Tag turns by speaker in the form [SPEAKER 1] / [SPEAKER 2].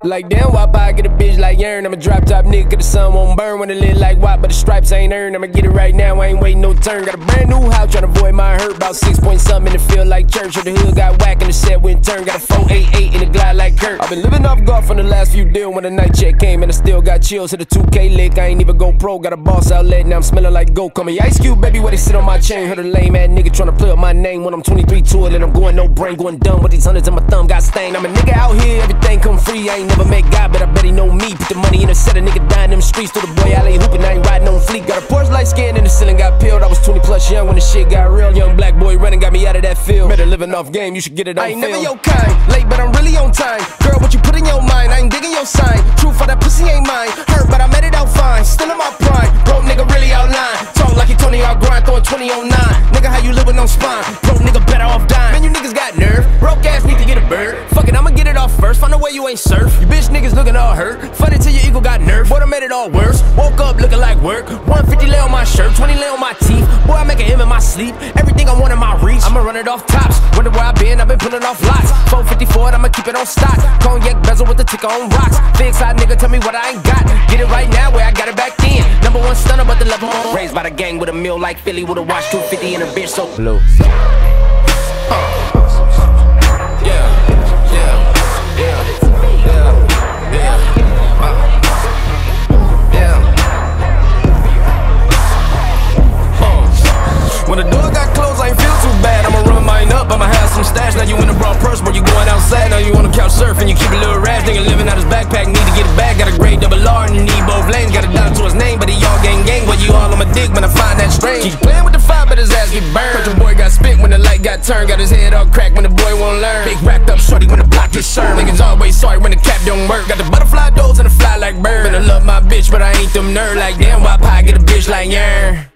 [SPEAKER 1] Like damn, why I get a bitch like Yearn? I'm a drop top nigga, the sun won't burn when it lit like what, but the stripes ain't earned. I'ma get it right now, I ain't waiting no turn. Got a brand new house, tryna avoid my hurt. About 6 point something in the field like church. Or the hood got whack and the set went turn. Got a 488 in the glide like Kurt. I've been living off golf on the last few deals. When the night check came and I still got chills. Hit a 2K lick, I ain't even go pro. Got a boss outlet, now I'm smelling like goat. Call me Ice Cube, baby, where they sit on my chain. Heard a lame ass nigga tryna play up my name. When I'm 23 to it and I'm going no brain, going dumb with these hundreds and my thumb got stained. I'm a nigga out here, everything come free. I ain't never met God, but I bet he know me. Put the money in a set, a nigga dying in them streets. Through the boy alley hooping, I ain't riding on fleek. Got a Porsche light skin in the ceiling, got peeled. I was 20 plus young when the shit got real. Young black boy running got me out of that field. Better living off game, you should get it on film. I ain't never your kind, late but I'm really on time. Girl, what you put in your mind, I ain't digging your sign. Truth for that pussy ain't mine. Hurt but I made it out fine, still in my prime. Broke nigga really outline, talk like he Tony out grind, throwing 20 on 9. Nigga, how you live with no spine? Broke nigga better off dying. Man, you niggas got nerve, broke ass need to get a bird. Fuck it, I'ma get it off first, find a way you ain't surf. You bitch niggas looking all hurt, funny till your ego got nerve. Boy, I made it all worse, woke up looking like work. 150 lay on my shirt, 20 lay on my teeth. Boy, I make an M in my sleep, everything I want in my reach. I'ma run it off tops, wonder where I been, I've been pulling off lots. 454, I'ma keep it on stock. Cognac bezel with the ticker on rocks. Big side nigga, tell me what I ain't got. Get it right now where I got it back then. Number one stunner, but the level on. Raised by the gang with a meal like Philly with a watch 250 in a bitch so blue. When the door got closed, I ain't feel too bad. I'ma run mine up, I'ma have some stash. Now you in a broad purse, but you going outside. Now you on the couch surfing, you keep a little rash. Nigga living out his backpack, need to get it back. Got a grade double R and you need both lanes. Got a dot to his name, but he all gang. But you all on my dick when I find that strange. Keep playing with the fire, but his ass get burned. But your boy got spit when the light got turned. Got his head all cracked when the boy won't learn. Big racked up shorty when the block gets served. Niggas always sorry when the cap don't work. Got the butterfly doors and the fly like bird. And I love my bitch, but I ain't them nerd. Like damn, why pie get a bitch like Yearn?